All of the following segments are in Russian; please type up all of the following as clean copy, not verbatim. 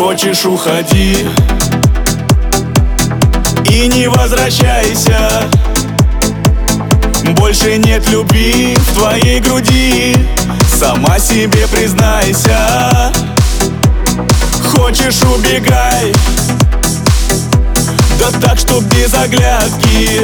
Хочешь — уходи и не возвращайся. Больше нет любви в твоей груди, сама себе признайся. Хочешь — убегай, да так, чтоб без оглядки.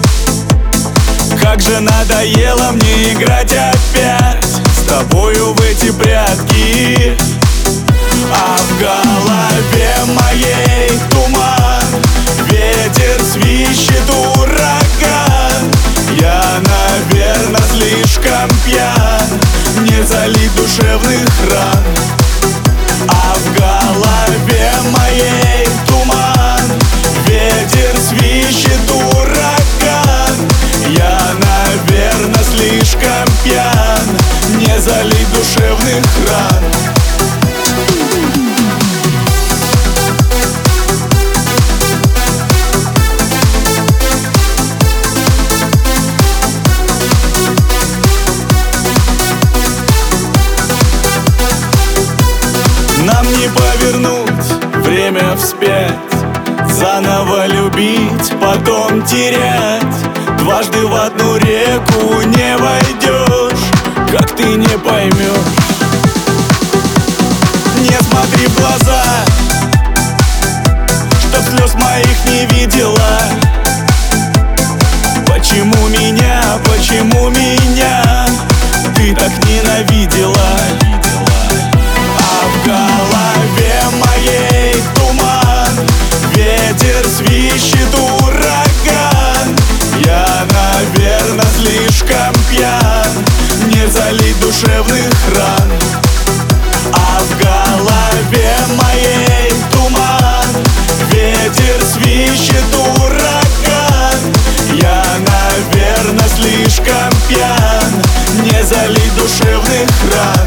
Как же надоело мне играть опять с тобою в эти прятки. А в голове моей туман, ветер свищет, ураган. Я, наверно, слишком пьян, не залить душевных ран. А в голове моей туман, ветер свищет, ураган. Я, наверно, слишком пьян, не залить душевных ран. Нам не повернуть время вспять, заново любить, потом терять. Дважды в одну реку не войдешь, как ты не поймешь. Не смотри в глаза, чтоб слез моих не видела. Почему меня ты так ненавидела? А в голове моей туман, ветер свищет, ураган. Я, наверно, слишком пьян, не залить душевных ран. А в голове моей туман, ветер свищет, ураган. Я, наверно, слишком пьян, не залить душевных ран.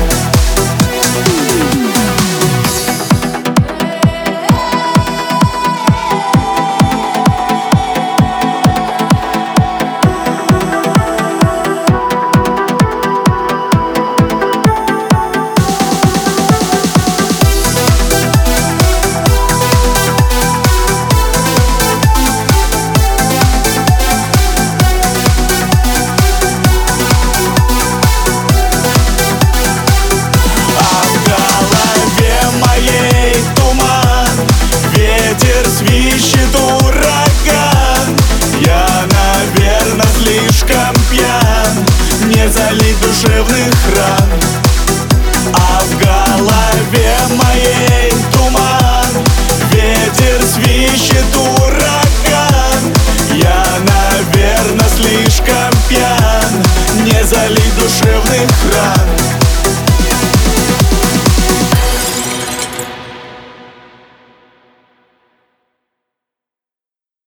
Свищет, ураган. Я, наверно, слишком пьян, не залить душевных ран. А в голове